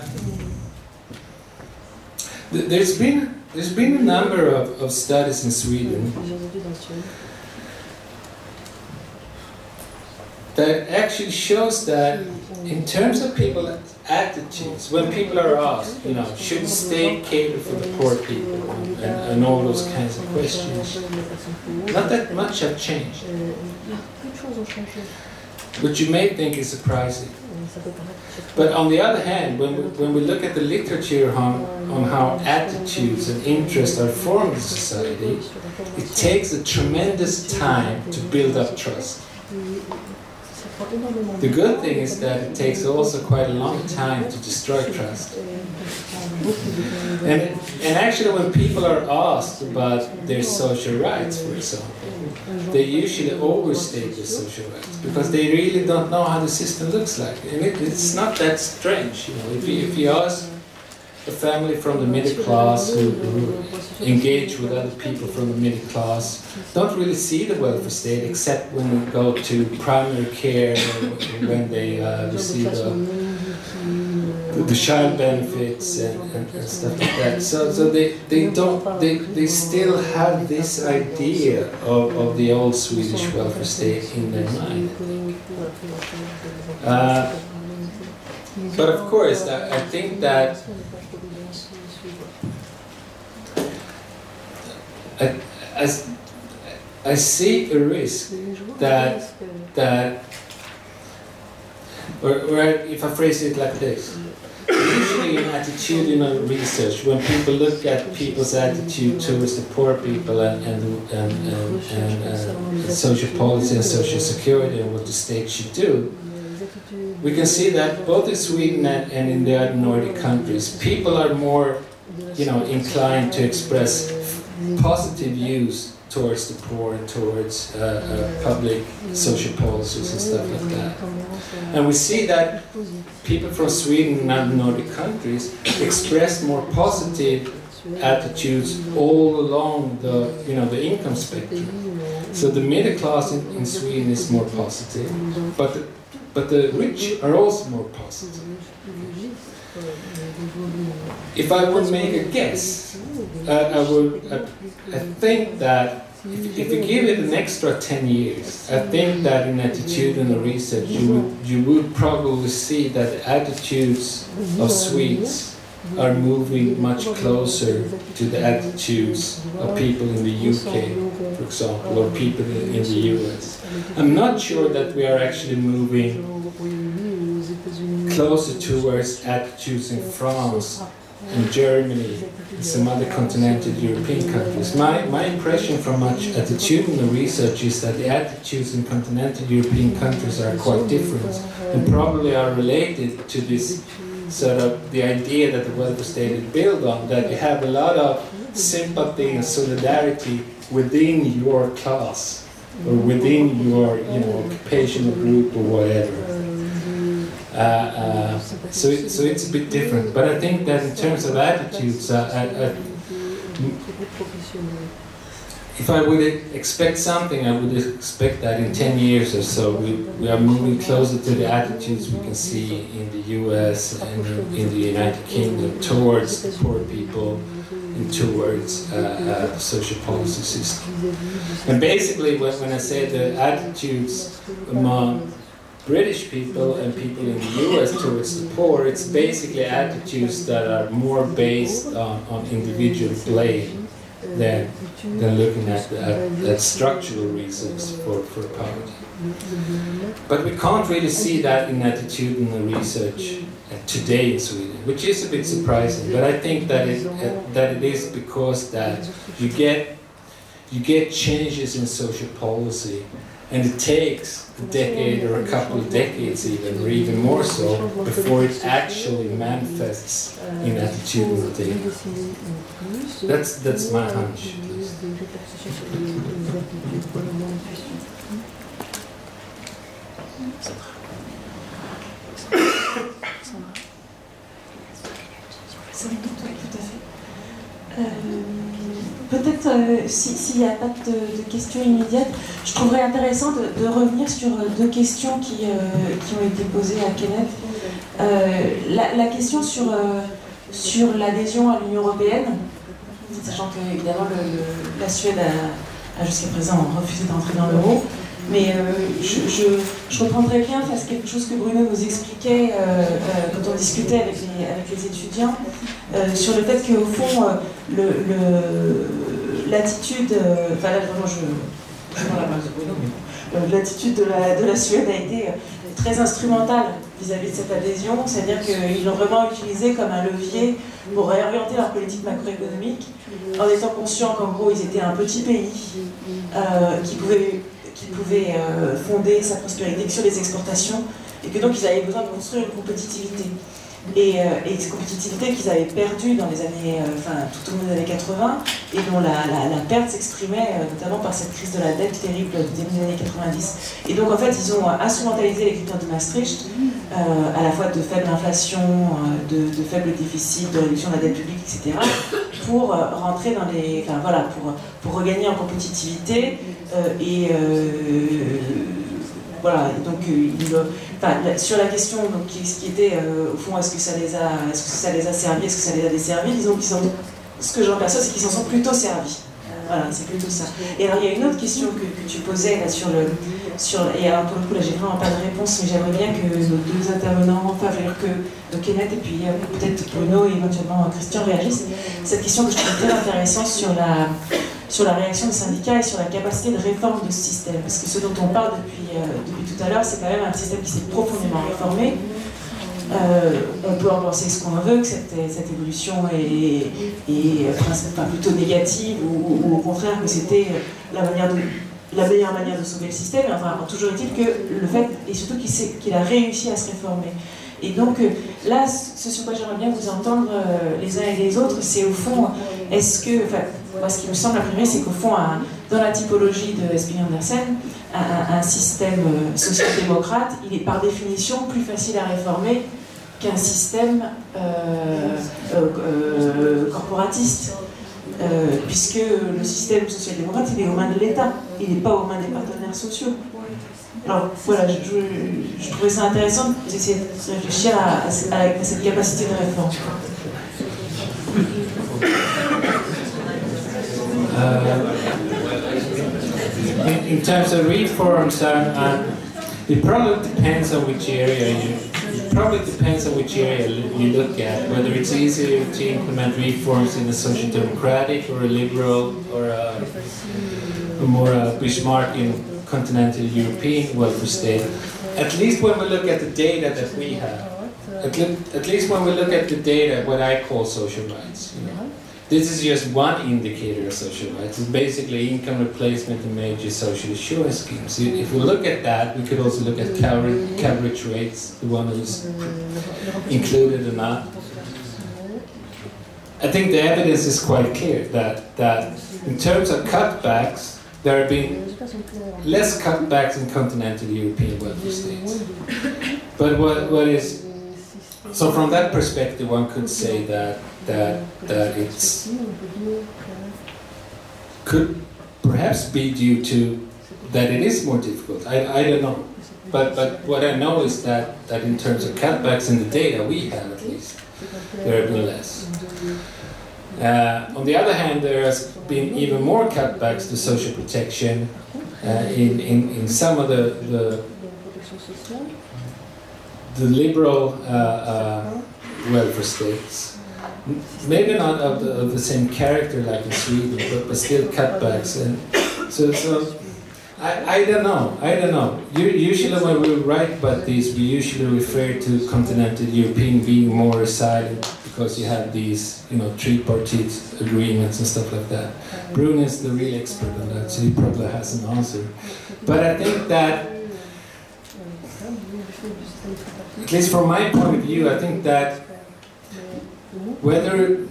th there's been there's been a number of, of studies in Sweden that actually shows that in terms of people's attitudes, when people are asked, you know, should the state cater for the poor people and, and all those kinds of questions, not that much have changed. Which you may think is surprising. But on the other hand, when we, when we look at the literature on, on how attitudes and interests are formed in society, it takes a tremendous time to build up trust. The good thing is that it takes also quite a long time to destroy trust. And, and actually when people are asked about their social rights, for example, they usually overstate their social rights because they really don't know how the system looks like. And it, it's not that strange, you know. If you, if you ask a family from the middle class who, who engage with other people from the middle class, don't really see the welfare state except when they go to primary care or when they uh, receive the, the child benefits and, and, and stuff like that. So, so they, they don't they, they still have this idea of, of the old Swedish welfare state in their mind. Uh, but of course, I, I think that I, I, I see a risk that that or, or if I phrase it like this. Usually in attitudinal research, when people look at people's attitude towards the poor people and, and, and, and, and uh, social policy and social security and what the state should do, we can see that both in Sweden and, and in the other Nordic countries, people are more, you know, inclined to express positive views towards the poor and towards uh, uh, public social policies and stuff like that. And we see that people from Sweden and other Nordic countries express more positive attitudes all along the, you know, the income spectrum. So the middle class in, in Sweden is more positive, but the, but the rich are also more positive. If I would make a guess, uh, I would. Uh, I think that if, if you give it an extra ten years, I think that in attitudinal research, you would you would probably see that the attitudes of Swedes are moving much closer to the attitudes of people in the U K, for example, or people in, in the U S. I'm not sure that we are actually moving closer towards attitudes in France, in Germany, and some other continental European countries. My, my impression from much attitudinal research is that the attitudes in continental European countries are quite different and probably are related to this sort of the idea that the welfare state is built on, that you have a lot of sympathy and solidarity within your class or within your, you know, occupational group or whatever. Uh, uh, so, it, so it's a bit different. But I think that in terms of attitudes, uh, I, I, if I would expect something, I would expect that in ten years or so, we, we are moving closer to the attitudes we can see in the U S and in, in the United Kingdom towards the poor people and towards uh, uh, the social policy system. And basically, when, when I say the attitudes among British people and people in the U S towards the poor, it's basically attitudes that are more based on, on individual blame than, than looking at, at, at structural reasons for, for poverty. But we can't really see that in attitudinal research today in Sweden, which is a bit surprising. But I think that it, uh, that it is because that you get, you get changes in social policy, and it takes a decade or a couple of decades even, or even more so, before it actually manifests in attitudinal data. That's, that's my hunch. Euh, Peut-être, euh, s'il n'y a pas de, de questions immédiates, je trouverais intéressant de, de revenir sur deux questions qui, euh, qui ont été posées à Kenneth. Euh, la, la question sur, euh, sur l'adhésion à l'Union européenne, sachant que évidemment le, le, la Suède a, a jusqu'à présent refusé d'entrer dans l'euro. Mais euh, je, je, je reprendrais bien face à quelque chose que Bruno nous expliquait euh, euh, quand on discutait avec les, avec les étudiants, euh, sur le fait qu'au fond, euh, l'attitude, euh, enfin là vraiment je, je prends la place de Bruno, mais bon, l'attitude de la, de la Suède a été très instrumentale vis-à-vis de cette adhésion, c'est-à-dire qu'ils l'ont vraiment utilisé comme un levier pour réorienter leur politique macroéconomique, en étant conscients qu'en gros ils étaient un petit pays euh, qui pouvait qui pouvait euh, fonder sa prospérité que sur les exportations, et que donc ils avaient besoin de construire une compétitivité. Et, euh, et cette compétitivité qu'ils avaient perdue dans les années, euh, enfin tout au long des années quatre-vingts, et dont la, la, la perte s'exprimait euh, notamment par cette crise de la dette terrible du début des années quatre-vingt-dix. Et donc en fait ils ont instrumentalisé les critères de Maastricht, euh, à la fois de faible inflation, euh, de, de faible déficit, de réduction de la dette publique, et cetera, pour euh, rentrer dans les, enfin voilà, pour, pour regagner en compétitivité. Euh, et euh, voilà, donc euh, il, enfin, la, sur la question donc, qui, qui était euh, au fond est-ce que ça les a, est-ce que ça les a servis, est-ce que ça les a desservis, disons qu'ils sont, ce que j'en perçois c'est qu'ils s'en sont plutôt servis. Voilà, c'est plutôt ça. Et alors il y a une autre question que, que tu posais là sur le, sur, et alors pour le coup là j'ai vraiment pas de réponse, mais j'aimerais bien que nos deux intervenants, enfin je veux dire que Kenneth et puis euh, peut-être Bruno et éventuellement Christian réagissent. Cette question que je trouve très intéressante sur la sur la réaction des syndicats et sur la capacité de réforme de ce système. Parce que ce dont on parle depuis, euh, depuis tout à l'heure, c'est quand même un système qui s'est profondément réformé. Euh, on peut en penser ce qu'on veut, que cette, cette évolution est, est enfin, plutôt négative, ou, ou au contraire que c'était la, manière de, la meilleure manière de sauver le système. Enfin, toujours est-il que le fait, et surtout qu'il qu'il a réussi à se réformer. Et donc là, ce sur quoi j'aimerais bien vous entendre euh, les uns et les autres, c'est au fond, est-ce que, enfin, moi ce qui me semble imprimer, c'est qu'au fond, un, dans la typologie de Esping Andersen, un, un, un système euh, social-démocrate, il est par définition plus facile à réformer qu'un système euh, euh, euh, corporatiste. Euh, puisque le système social-démocrate, il est aux mains de l'État, il n'est pas aux mains des partenaires sociaux. Alors voilà, je, je, je trouvais ça intéressant d'essayer de réfléchir à, à, à cette capacité de réforme. Uh, in, in terms of reforms, uh, uh, it probably depends on which area you. It probably depends on which area you look at, whether it's easier to implement reforms in a social democratic or a liberal or a, a more uh, Bismarckian continental European welfare state. At least when we look at the data that we have, at, le at least when we look at the data, what I call social rights, you know, this is just one indicator of social rights. It's basically income replacement and major social assurance schemes. So if we look at that, we could also look at coverage, coverage rates, the one who's included or not. I think the evidence is quite clear that, that in terms of cutbacks, there have been less cutbacks in continental European welfare states. But what, what is, so from that perspective, one could say that that that it's could perhaps be due to that it is more difficult. I, I don't know. But but what I know is that, that in terms of cutbacks in the data we have at least, there have been less. Uh, on the other hand, there has been even more cutbacks to social protection uh, in, in, in some of the, the, the liberal uh, uh, welfare states. Maybe not of the, of the same character like in Sweden, but, but still cutbacks. And so, so I, I don't know, I don't know. Usually when we write about these, we usually refer to continental European being more resilient because you have these, you know, tripartite agreements and stuff like that. Bruno is the real expert on that, so he probably has an answer. But I think that, at least from my point of view, I think that whether,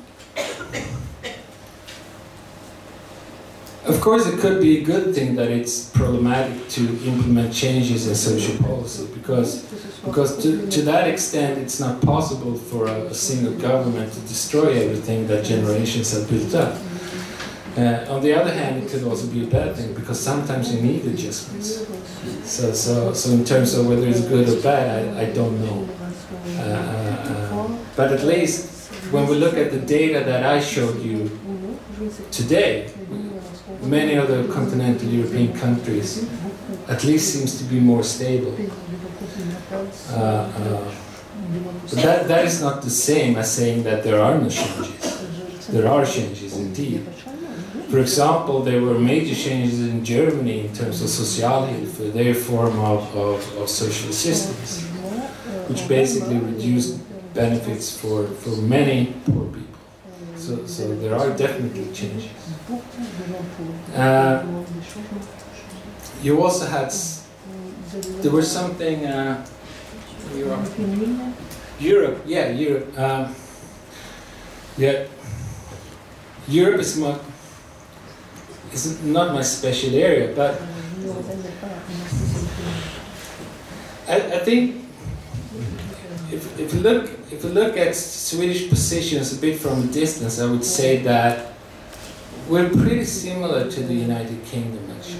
of course it could be a good thing that it's problematic to implement changes in social policy, because because to, to that extent it's not possible for a, a single government to destroy everything that generations have built up. Uh, on the other hand, it could also be a bad thing, because sometimes you need adjustments. So, so, so in terms of whether it's good or bad, I, I don't know. Uh, uh, but at least when we look at the data that I showed you today, many of the continental European countries at least seems to be more stable. Uh, uh, but that, that is not the same as saying that there are no changes. There are changes indeed. For example, there were major changes in Germany in terms of Sozialhilfe, their form of, of, of social assistance, which basically reduced benefits for, for many poor people. So, so there are definitely changes. Uh, you also had, there was something, uh, Europe, Europe, yeah, Europe, um, yeah, Europe is not, is not my special area, but I, I think if, if you look if you look at Swedish positions a bit from a distance, I would say that we're pretty similar to the United Kingdom, actually.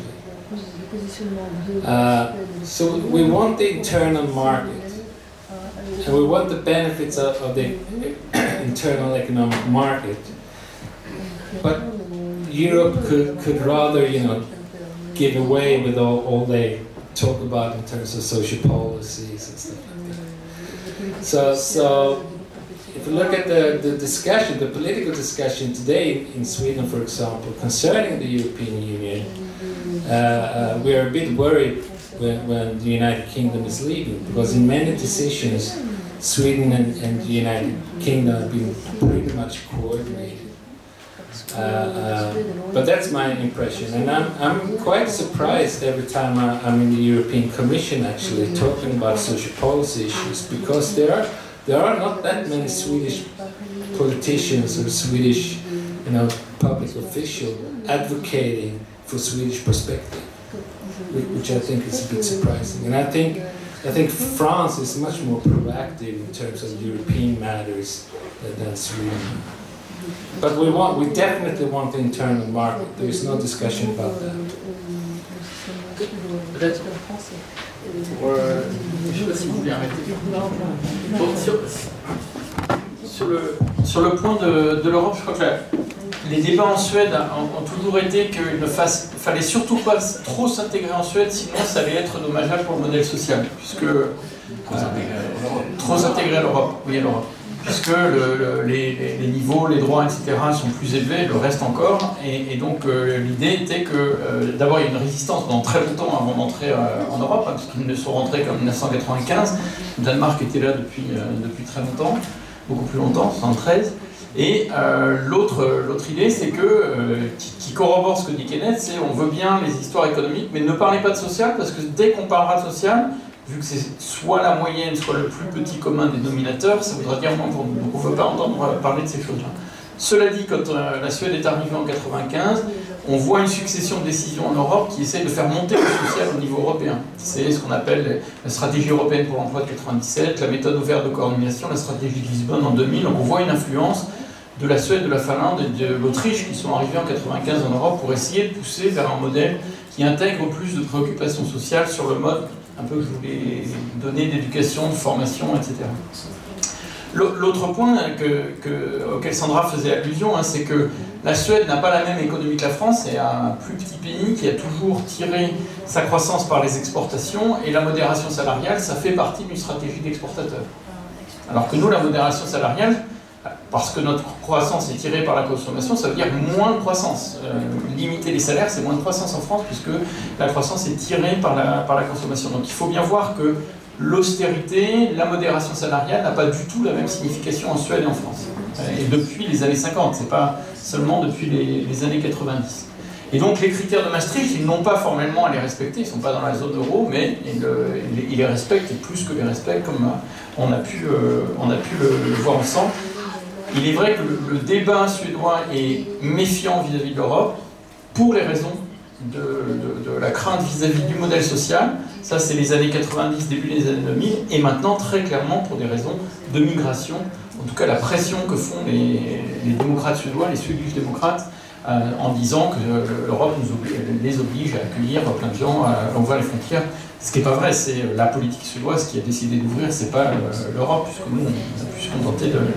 Uh, so we want the internal market, and we want the benefits of, of the internal economic market. But Europe could, could rather, you know, give away with all, all they talk about in terms of social policies and stuff like that. So, so if you look at the, the discussion, the political discussion today in Sweden, for example, concerning the European Union, uh, uh, we are a bit worried when, when the United Kingdom is leaving, because in many decisions, Sweden and, and the United Kingdom have been pretty much coordinated. Uh, uh, but that's my impression, and I'm, I'm quite surprised every time I, I'm in the European Commission actually talking about social policy issues, because there are there are not that many Swedish politicians or Swedish, you know, public officials advocating for Swedish perspective, which I think is a bit surprising. And I think I think France is much more proactive in terms of European matters than Sweden. But we want, we definitely want the internal market. There is no discussion about that. Peut-être pour, euh, je ne sais pas si vous voulez arrêter. Bon, sur, sur, le, sur le point de, de l'Europe, je crois que la, les débats en Suède ont, ont toujours été qu'il ne fasse, fallait surtout pas trop s'intégrer en Suède, sinon ça allait être dommageable pour le modèle social, puisque euh, trop s'intégrer à l'Europe, oui à l'Europe. Puisque le, le, les, les niveaux, les droits, et cetera sont plus élevés, le reste encore, et, et donc euh, l'idée était que euh, d'abord il y a une résistance pendant très longtemps avant d'entrer euh, en Europe, hein, parce qu'ils ne sont rentrés qu'en mille neuf cent quatre-vingt-quinze, le Danemark était là depuis, euh, depuis très longtemps, beaucoup plus longtemps, soixante-treize, Et euh, l'autre idée, c'est que, euh, qui, qui corrobore ce que dit Kenneth, c'est on veut bien les histoires économiques, mais ne parlez pas de social, parce que dès qu'on parlera de social, vu que c'est soit la moyenne, soit le plus petit commun dénominateur, ça voudra dire moins pour nous. Donc on ne veut pas entendre parler de ces choses-là. Cela dit, quand euh, la Suède est arrivée en mille neuf cent quatre-vingt-quinze, on voit une succession de décisions en Europe qui essaient de faire monter le social au niveau européen. C'est ce qu'on appelle la stratégie européenne pour l'emploi de mille neuf cent quatre-vingt-dix-sept, la méthode ouverte de coordination, la stratégie de Lisbonne en deux mille. Donc on voit une influence de la Suède, de la Finlande et de l'Autriche qui sont arrivés en mille neuf cent quatre-vingt-quinze en Europe pour essayer de pousser vers un modèle qui intègre plus de préoccupations sociales sur le mode un peu que je voulais donner d'éducation, de formation, et cetera. L'autre point que, que, auquel Sandra faisait allusion, hein, c'est que la Suède n'a pas la même économie que la France, c'est un plus petit pays qui a toujours tiré sa croissance par les exportations, et la modération salariale, ça fait partie d'une stratégie d'exportateur. Alors que nous, la modération salariale, parce que notre croissance est tirée par la consommation, ça veut dire moins de croissance. Euh, limiter les salaires, c'est moins de croissance en France, puisque la croissance est tirée par la, par la consommation. Donc il faut bien voir que l'austérité, la modération salariale n'a pas du tout la même signification en Suède et en France. Et depuis les années cinquante, c'est pas seulement depuis les, les années quatre-vingt-dix. Et donc les critères de Maastricht, ils n'ont pas formellement à les respecter, ils ne sont pas dans la zone euro, mais ils, le, ils les respectent, et plus que les respectent, comme on a pu, euh, on a pu le, le voir ensemble. Il est vrai que le, le débat suédois est méfiant vis-à-vis de l'Europe, pour les raisons de, de, de la crainte vis-à-vis du modèle social. Ça, c'est les années quatre-vingt-dix, début des années deux mille, et maintenant, très clairement, pour des raisons de migration, en tout cas la pression que font les, les démocrates suédois, les suédois démocrates, euh, en disant que euh, l'Europe nous oblige, les oblige à accueillir plein de gens, à ouvrir les frontières. Ce qui n'est pas vrai, c'est la politique suédoise qui a décidé d'ouvrir, c'est pas euh, l'Europe, puisque nous, on a pu se contenter de... de...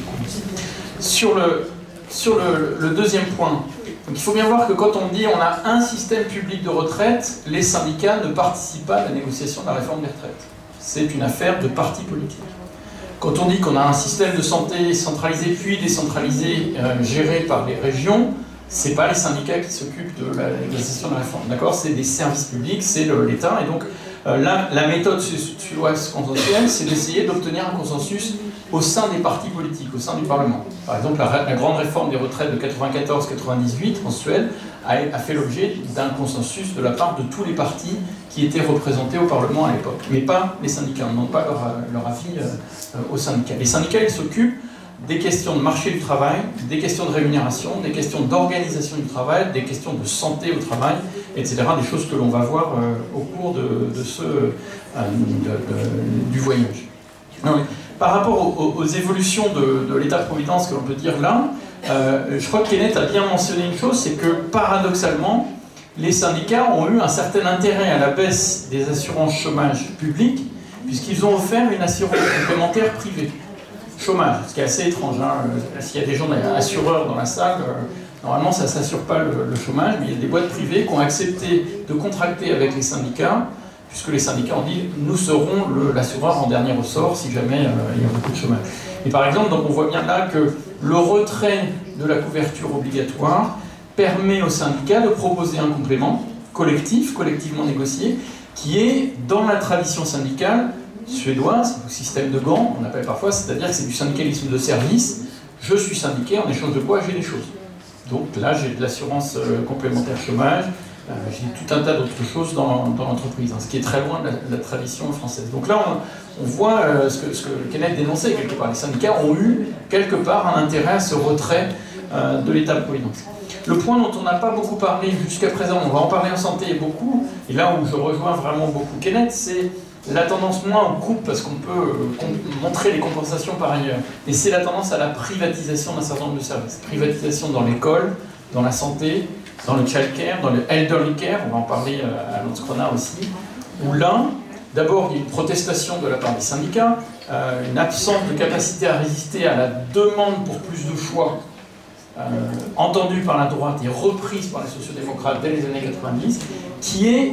Sur, le, sur le, le deuxième point, donc il faut bien voir que quand on dit on a un système public de retraite, les syndicats ne participent pas à la négociation de la réforme des retraites. C'est une affaire de parti politique. Quand on dit qu'on a un système de santé centralisé puis décentralisé, euh, géré par les régions, c'est pas les syndicats qui s'occupent de la négociation de la réforme. D'accord ? C'est des services publics, c'est l'État. Et donc euh, la, la méthode suédoise consensuelle, c'est d'essayer d'obtenir un consensus au sein des partis politiques, au sein du Parlement. Par exemple, la, la grande réforme des retraites de quatre-vingt-quatorze quatre-vingt-dix-huit en Suède a, a fait l'objet d'un consensus de la part de tous les partis qui étaient représentés au Parlement à l'époque. Mais pas les syndicats, on ne demande pas leur, leur avis euh, aux syndicats. Les syndicats, ils s'occupent des questions de marché du travail, des questions de rémunération, des questions d'organisation du travail, des questions de santé au travail, et cetera. Des choses que l'on va voir euh, au cours de, de ce, euh, de, de, du voyage. Non, par rapport aux, aux évolutions de, de l'État-providence que l'on peut dire là, euh, je crois que Kenneth a bien mentionné une chose, c'est que paradoxalement, les syndicats ont eu un certain intérêt à la baisse des assurances chômage publiques, puisqu'ils ont offert une assurance complémentaire privée. Chômage, ce qui est assez étrange. Hein. S'il y a des gens assureurs dans la salle, euh, normalement ça ne s'assure pas le, le chômage, mais il y a des boîtes privées qui ont accepté de contracter avec les syndicats, puisque les syndicats ont dit nous serons l'assureur en dernier ressort si jamais euh, il y a beaucoup de chômage. Et par exemple, donc on voit bien là que le retrait de la couverture obligatoire permet aux syndicats de proposer un complément collectif, collectivement négocié, qui est dans la tradition syndicale suédoise, au système de Gand, on appelle parfois, c'est-à-dire que c'est du syndicalisme de service. Je suis syndiqué, en échange de quoi j'ai des choses. Donc là, j'ai de l'assurance euh, complémentaire chômage, euh, j'ai tout un tas d'autres choses dans, dans l'entreprise, hein, ce qui est très loin de la, de la tradition française. Donc là, on, on voit euh, ce, que, ce que Kenneth dénonçait quelque part. Les syndicats ont eu quelque part un intérêt à ce retrait euh, de l'État-providence. Le point dont on n'a pas beaucoup parlé jusqu'à présent, on va en parler en santé beaucoup, et là où je rejoins vraiment beaucoup Kenneth, c'est la tendance moins au coupe, parce qu'on peut euh, montrer les compensations par ailleurs, et c'est la tendance à la privatisation d'un certain nombre de services. Privatisation dans l'école, dans la santé, dans le child care, dans le elderly care, on va en parler euh, à l'Antskrona aussi, où là, d'abord il y a une protestation de la part des syndicats, euh, une absence de capacité à résister à la demande pour plus de choix, euh, entendue par la droite et reprise par les sociodémocrates dès les années quatre-vingt-dix, qui est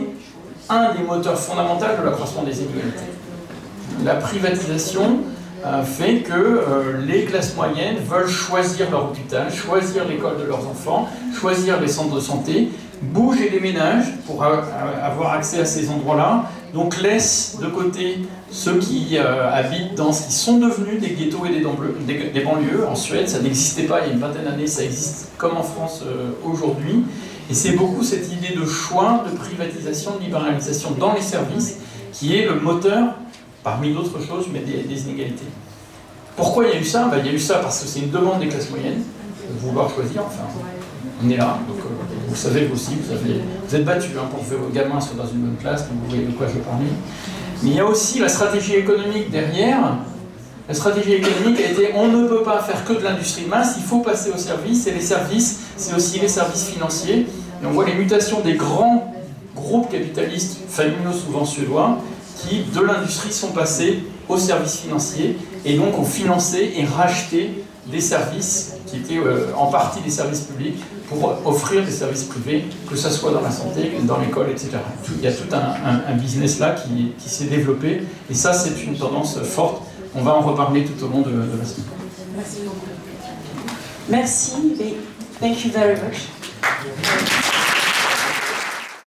un des moteurs fondamentaux de l'accroissement des inégalités. La privatisation euh, fait que euh, les classes moyennes veulent choisir leur hôpital, choisir l'école de leurs enfants, choisir les centres de santé, bougent et déménagent pour a avoir accès à ces endroits-là, donc laisse de côté ceux qui euh, habitent dans ce qui sont devenus des ghettos et des, des, des banlieues. En Suède, ça n'existait pas il y a une vingtaine d'années, ça existe comme en France euh, aujourd'hui. Et c'est beaucoup cette idée de choix, de privatisation, de libéralisation dans les services qui est le moteur, parmi d'autres choses, mais des, des inégalités. Pourquoi il y a eu ça? Ben, il y a eu ça parce que c'est une demande des classes moyennes, de vouloir choisir, enfin, on est là, donc euh, vous savez vous aussi, vous, avez, vous êtes battus hein, pour que vos gamins soient dans une bonne classe, donc vous voyez de quoi je parlais. Mais il y a aussi la stratégie économique derrière. La stratégie économique a été, on ne peut pas faire que de l'industrie mince, il faut passer aux services, et les services, c'est aussi les services financiers. Et on voit les mutations des grands groupes capitalistes, familiaux souvent suédois, qui de l'industrie sont passés aux services financiers, et donc ont financé et racheté des services qui étaient euh, en partie des services publics pour offrir des services privés, que ce soit dans la santé, dans l'école, et cetera. Il y a tout un, un, un business là qui, qui s'est développé, et ça c'est une tendance forte. On va en reparler tout au long de, de la semaine. Merci beaucoup. Merci. Thank you very much.